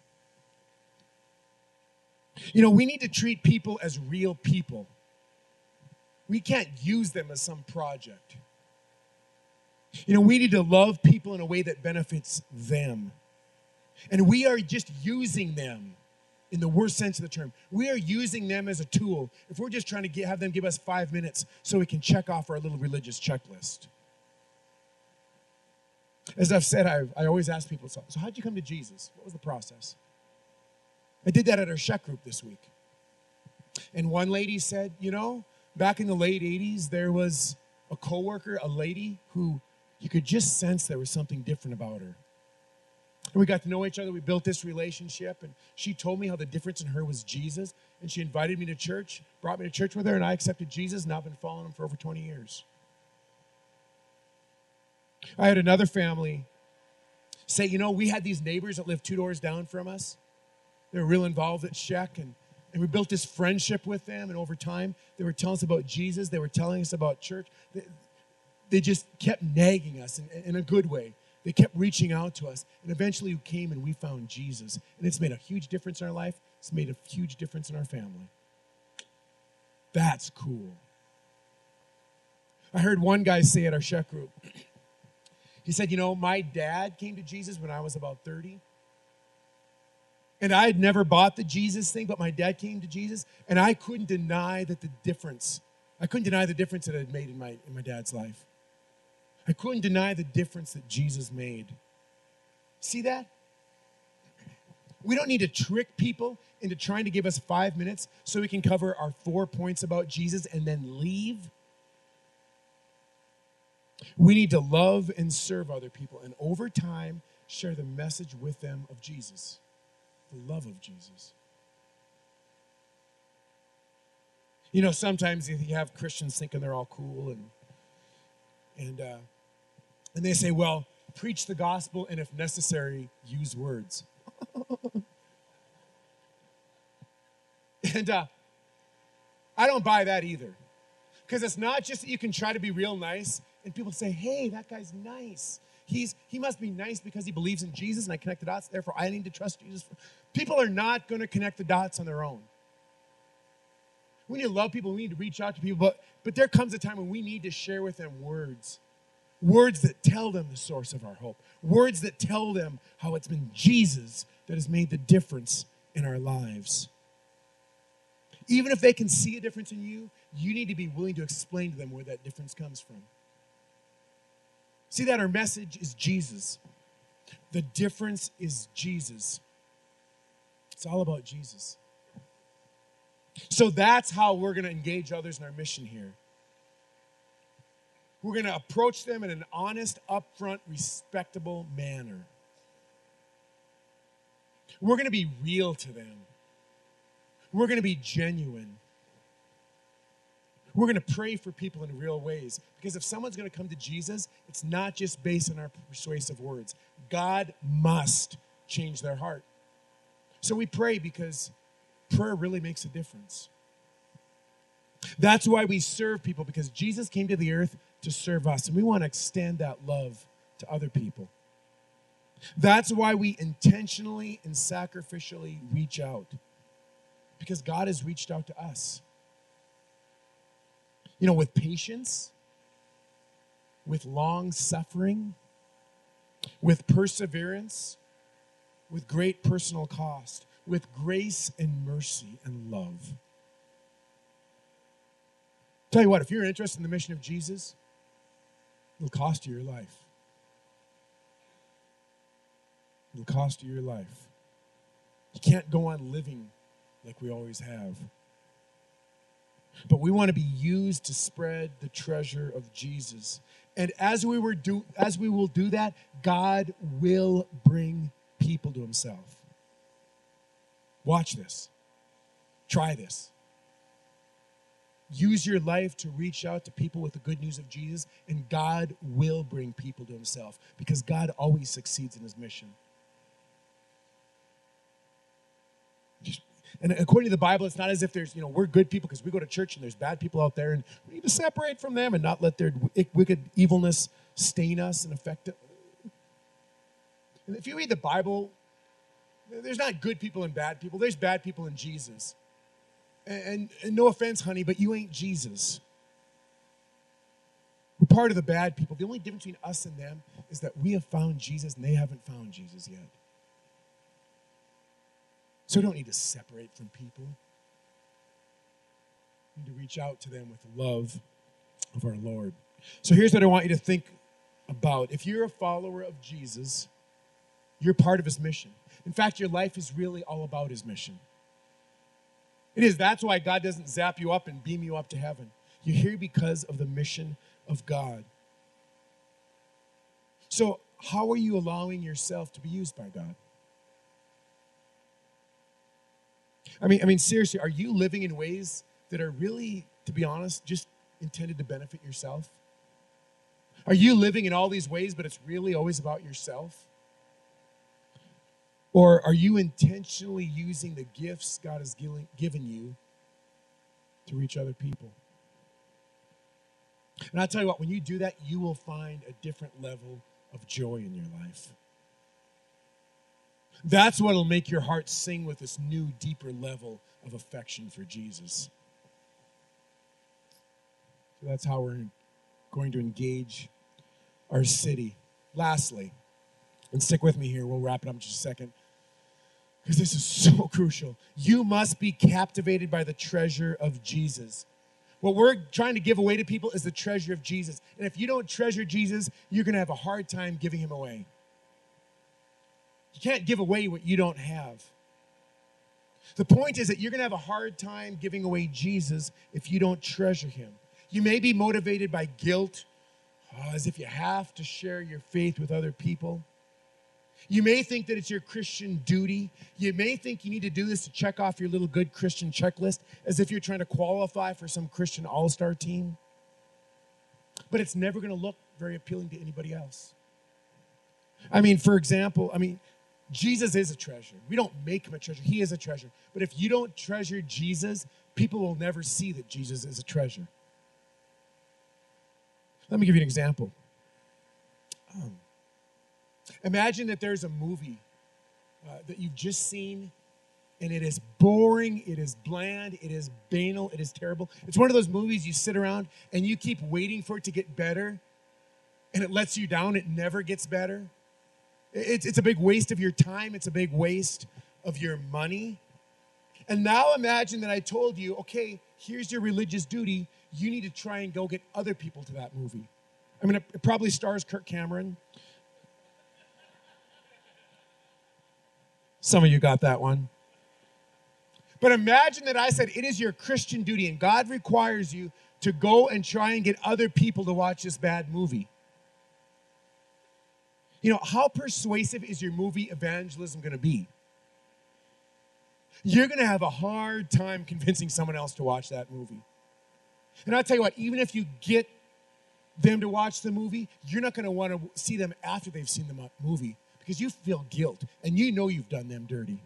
You know, we need to treat people as real people. We can't use them as some project. You know, we need to love people in a way that benefits them. And we are just using them in the worst sense of the term. We are using them as a tool if we're just trying to get, have them give us five minutes so we can check off our little religious checklist. As I've said, I, I always ask people, so, so how'd you come to Jesus? What was the process? I did that at our Shek group this week. And one lady said, you know, back in the late eighties, there was a coworker, a lady, who you could just sense there was something different about her. And we got to know each other. We built this relationship. And she told me how the difference in her was Jesus. And she invited me to church, brought me to church with her, and I accepted Jesus, and I've been following him for over twenty years. I had another family say, you know, we had these neighbors that lived two doors down from us. They were real involved at Shek, and, and we built this friendship with them, and over time, they were telling us about Jesus. They were telling us about church. They, they just kept nagging us in, in a good way. They kept reaching out to us, and eventually we came and we found Jesus, and it's made a huge difference in our life. It's made a huge difference in our family. That's cool. I heard one guy say at our Shek group, he said, you know, my dad came to Jesus when I was about thirty. And I had never bought the Jesus thing, but my dad came to Jesus, and I couldn't deny that the difference, I couldn't deny the difference that it had made in my, in my dad's life. I couldn't deny the difference that Jesus made. See that? We don't need to trick people into trying to give us five minutes so we can cover our four points about Jesus and then leave. We need to love and serve other people, and over time, share the message with them of Jesus, the love of Jesus. You know, sometimes you have Christians thinking they're all cool, and and uh, and they say, well, preach the gospel, and if necessary, use words. and uh, I don't buy that either. Because it's not just that you can try to be real nice, and people say, hey, that guy's nice. He's He must be nice because he believes in Jesus, and I connect the dots, therefore I need to trust Jesus. People are not going to connect the dots on their own. We need to love people, we need to reach out to people, but, but there comes a time when we need to share with them words. Words that tell them the source of our hope. Words that tell them how it's been Jesus that has made the difference in our lives. Even if they can see a difference in you, you need to be willing to explain to them where that difference comes from. See that our message is Jesus. The difference is Jesus. It's all about Jesus. So that's how we're going to engage others in our mission here. We're going to approach them in an honest, upfront, respectable manner. We're going to be real to them. We're going to be genuine. We're going to pray for people in real ways. Because if someone's going to come to Jesus, it's not just based on our persuasive words. God must change their heart. So we pray because prayer really makes a difference. That's why we serve people, because Jesus came to the earth to serve us, and we want to extend that love to other people. That's why we intentionally and sacrificially reach out, because God has reached out to us. You know, with patience, with long suffering, with perseverance, with great personal cost, with grace and mercy and love. Tell you what, if you're interested in the mission of Jesus, it'll cost you your life. It'll cost you your life. You can't go on living like we always have. But we want to be used to spread the treasure of Jesus. And as we were do as we will do that, God will bring people to himself. Watch this. Try this. Use your life to reach out to people with the good news of Jesus, and God will bring people to himself, because God always succeeds in his mission. Just, and according to the Bible, it's not as if there's, you know, we're good people because we go to church and there's bad people out there, and we need to separate from them and not let their wicked evilness stain us and affect it. And if you read the Bible, there's not good people and bad people. There's bad people in Jesus. And, and, and no offense, honey, but you ain't Jesus. We're part of the bad people. The only difference between us and them is that we have found Jesus and they haven't found Jesus yet. So we don't need to separate from people. We need to reach out to them with the love of our Lord. So here's what I want you to think about. If you're a follower of Jesus, you're part of his mission. In fact, your life is really all about his mission. It is. That's why God doesn't zap you up and beam you up to heaven. You're here because of the mission of God. So how are you allowing yourself to be used by God? I mean, I mean, seriously, are you living in ways that are really, to be honest, just intended to benefit yourself? Are you living in all these ways, but it's really always about yourself? Or are you intentionally using the gifts God has given you to reach other people? And I'll tell you what, when you do that, you will find a different level of joy in your life. That's what will make your heart sing with this new, deeper level of affection for Jesus. So that's how we're going to engage our city. Lastly, and stick with me here, we'll wrap it up in just a second, because this is so crucial. You must be captivated by the treasure of Jesus. What we're trying to give away to people is the treasure of Jesus. And if you don't treasure Jesus, you're going to have a hard time giving him away. You can't give away what you don't have. The point is that you're going to have a hard time giving away Jesus if you don't treasure him. You may be motivated by guilt. uh, as if you have to share your faith with other people. You may think that it's your Christian duty. You may think you need to do this to check off your little good Christian checklist, as if you're trying to qualify for some Christian all-star team. But it's never going to look very appealing to anybody else. I mean, for example, I mean, Jesus is a treasure. We don't make him a treasure. He is a treasure. But if you don't treasure Jesus, people will never see that Jesus is a treasure. Let me give you an example. Um, imagine that there's a movie uh, that you've just seen, and it is boring, it is bland, it is banal, it is terrible. It's one of those movies you sit around and you keep waiting for it to get better, and it lets you down. It never gets better. It's, it's a big waste of your time. It's a big waste of your money. And now imagine that I told you, okay, here's your religious duty. You need to try and go get other people to that movie. I mean, it probably stars Kirk Cameron. Some of you got that one. But imagine that I said it is your Christian duty, and God requires you to go and try and get other people to watch this bad movie. You know, how persuasive is your movie evangelism going to be? You're going to have a hard time convincing someone else to watch that movie. And I'll tell you what, even if you get them to watch the movie, you're not going to want to see them after they've seen the movie because you feel guilt and you know you've done them dirty.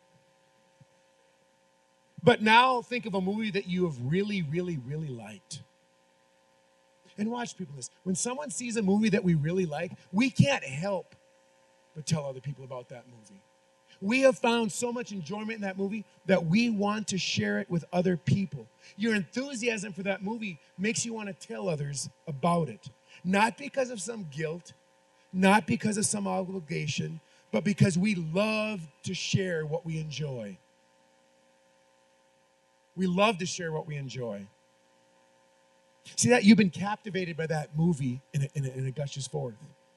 But now think of a movie that you have really, really, really liked. And watch people this. When someone sees a movie that we really like, we can't help but tell other people about that movie. We have found so much enjoyment in that movie that we want to share it with other people. Your enthusiasm for that movie makes you want to tell others about it. Not because of some guilt, not because of some obligation, but because we love to share what we enjoy. We love to share what we enjoy. See that? You've been captivated by that movie, and it, and it, and it gushes forth.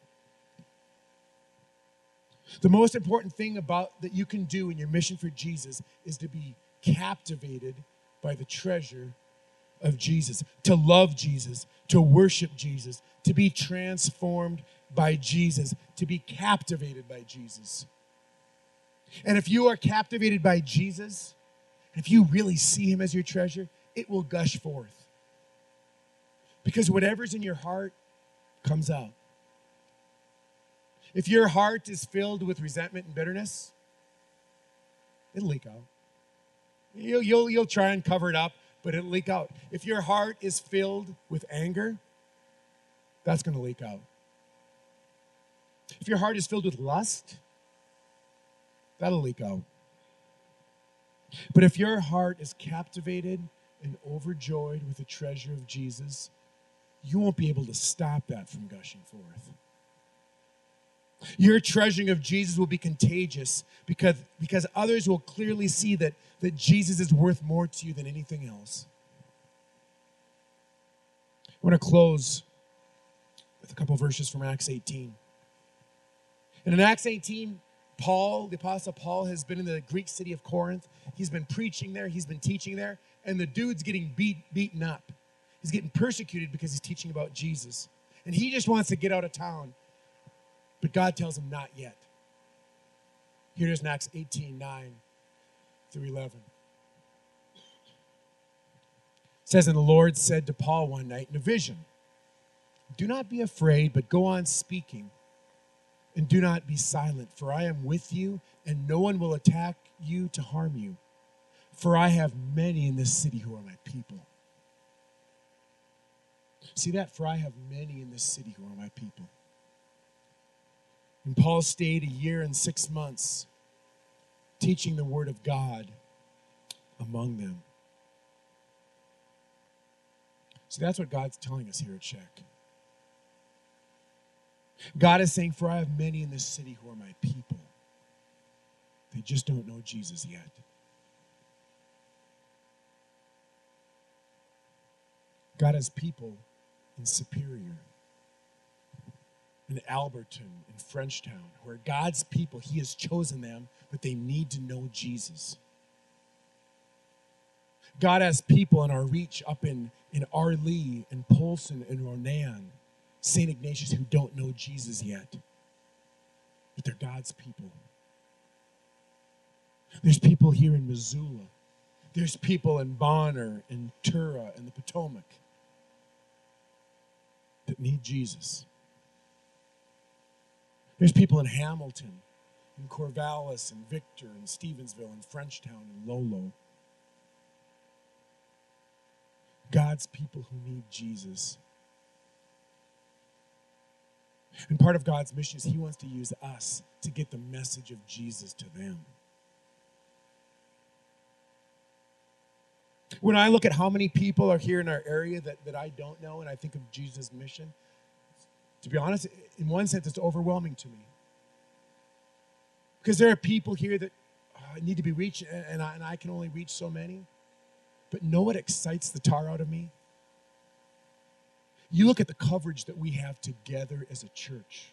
The most important thing about that you can do in your mission for Jesus is to be captivated by the treasure of Jesus, to love Jesus, to worship Jesus, to be transformed by Jesus, to be captivated by Jesus. And if you are captivated by Jesus, if you really see him as your treasure, it will gush forth. Because whatever's in your heart comes out. If your heart is filled with resentment and bitterness, it'll leak out. You'll, you'll, you'll try and cover it up, but it'll leak out. If your heart is filled with anger, that's going to leak out. If your heart is filled with lust, that'll leak out. But if your heart is captivated and overjoyed with the treasure of Jesus, you won't be able to stop that from gushing forth. Your treasuring of Jesus will be contagious because, because others will clearly see that, that Jesus is worth more to you than anything else. I want to close with a couple verses from Acts eighteen. And in Acts eighteen, Paul, the Apostle Paul, has been in the Greek city of Corinth. He's been preaching there. He's been teaching there. And the dude's getting beat, beaten up. He's getting persecuted because he's teaching about Jesus. And he just wants to get out of town. But God tells him not yet. Here it is in Acts eighteen, nine through eleven. It says, and the Lord said to Paul one night in a vision, do not be afraid, but go on speaking. And do not be silent, for I am with you, and no one will attack you to harm you. For I have many in this city who are my people. See that? For I have many in this city who are my people. And Paul stayed a year and six months teaching the word of God among them. See, that's what God's telling us here at Check. God is saying, for I have many in this city who are my people. They just don't know Jesus yet. God has people in Superior, in Alberton, in Frenchtown, who are God's people. He has chosen them, but they need to know Jesus. God has people in our reach up in, in Arlee and Polson and Ronan, Saint Ignatius who don't know Jesus yet, but they're God's people. There's people here in Missoula. There's people in Bonner and Tura and the Potomac that need Jesus. There's people in Hamilton, in Corvallis, and Victor, and Stevensville, and Frenchtown, and Lolo. God's people who need Jesus. And part of God's mission is he wants to use us to get the message of Jesus to them. When I look at how many people are here in our area that, that I don't know, and I think of Jesus' mission, to be honest, in one sense, it's overwhelming to me. Because there are people here that uh, need to be reached, and I, and I can only reach so many. But know what excites the tar out of me? You look at the coverage that we have together as a church.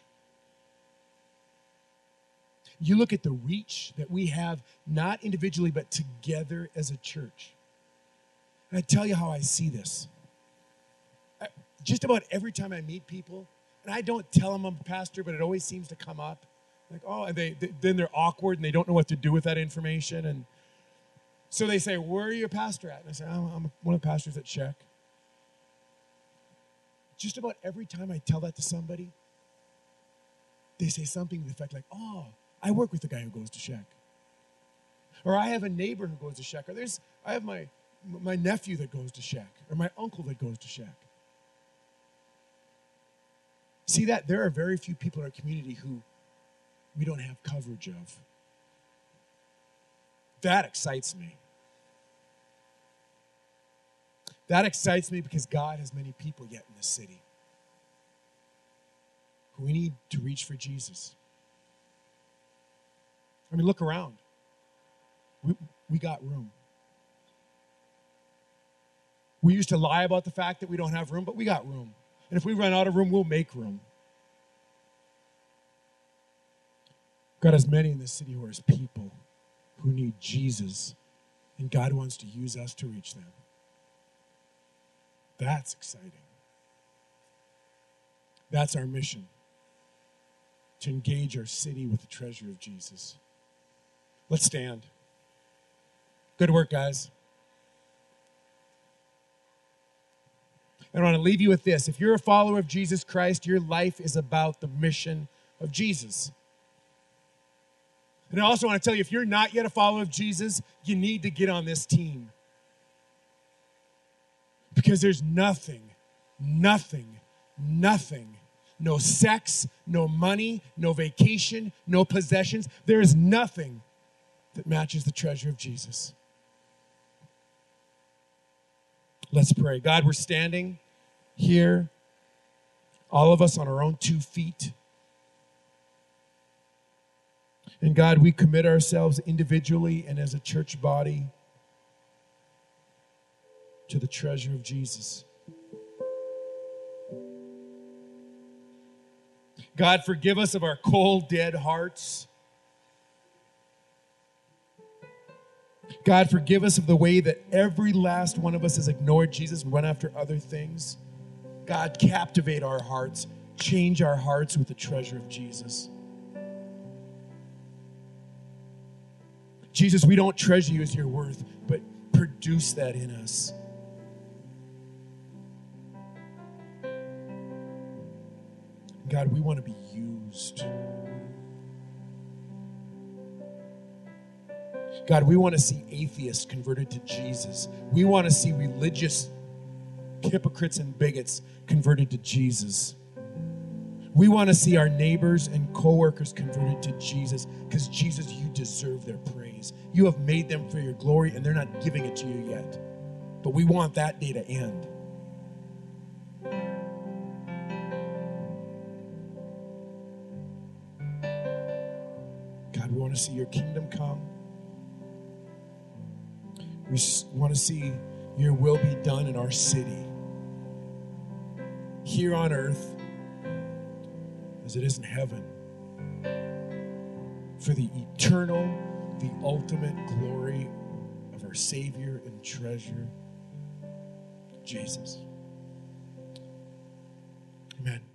You look at the reach that we have, not individually, but together as a church. And I tell you how I see this. I, just about every time I meet people, and I don't tell them I'm a pastor, but it always seems to come up. Like, oh, and they, they then they're awkward and they don't know what to do with that information. And so they say, where are you a pastor at? And I say, I'm, I'm one of the pastors at Sheck. Just about every time I tell that to somebody, they say something to the effect like, oh, I work with the guy who goes to Sheck. Or I have a neighbor who goes to Sheck. Or there's, I have my, my nephew that goes to Sheck. Or my uncle that goes to Sheck. See that? There are very few people in our community who we don't have coverage of. That excites me. That excites me because God has many people yet in this city who we need to reach for Jesus. I mean, look around. We, we got room. We used to lie about the fact that we don't have room, but we got room. And if we run out of room, we'll make room. God has many in this city who are his people who need Jesus, and God wants to use us to reach them. That's exciting. That's our mission, to engage our city with the treasure of Jesus. Let's stand. Good work, guys. I want to leave you with this. If you're a follower of Jesus Christ, your life is about the mission of Jesus. And I also want to tell you, if you're not yet a follower of Jesus, you need to get on this team. Because there's nothing, nothing, nothing, no sex, no money, no vacation, no possessions. There is nothing that matches the treasure of Jesus. Let's pray. God, we're standing here, all of us on our own two feet. And God, we commit ourselves individually and as a church body to the treasure of Jesus. God, forgive us of our cold, dead hearts. God, forgive us of the way that every last one of us has ignored Jesus and run after other things. God, captivate our hearts. Change our hearts with the treasure of Jesus. Jesus, we don't treasure you as your worth, but produce that in us. God, we want to be used. God, we want to see atheists converted to Jesus. We want to see religious hypocrites and bigots converted to Jesus. We want to see our neighbors and coworkers converted to Jesus because, Jesus, you deserve their praise. You have made them for your glory, and they're not giving it to you yet. But we want that day to end. God, we want to see your kingdom come. We want to see your will be done in our city, here on earth, as it is in heaven, for the eternal, the ultimate glory of our Savior and treasure, Jesus. Amen.